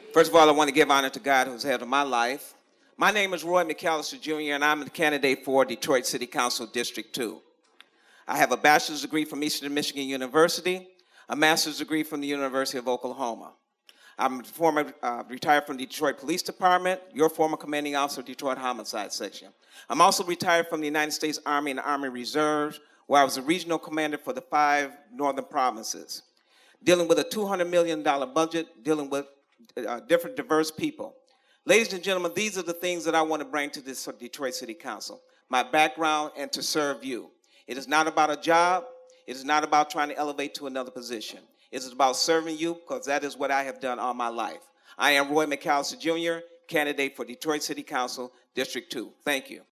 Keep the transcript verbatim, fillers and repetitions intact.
First of all, I want to give honor to God who's head of my life. My name is Roy McAllister, Junior, and I'm the candidate for Detroit City Council District two. I have a bachelor's degree from Eastern Michigan University, a master's degree from the University of Oklahoma. I'm former, uh, retired from the Detroit Police Department, your former commanding officer of Detroit Homicide Section. I'm also retired from the United States Army and the Army Reserves, where I was a regional commander for the five northern provinces, dealing with a two hundred million dollars budget, dealing with uh, different diverse people. Ladies and gentlemen, these are the things that I want to bring to this Detroit City Council, my background and to serve you. It is not about a job. It is not about trying to elevate to another position. It is about serving you, because that is what I have done all my life. I am Roy McAllister, Junior, candidate for Detroit City Council, District two. Thank you.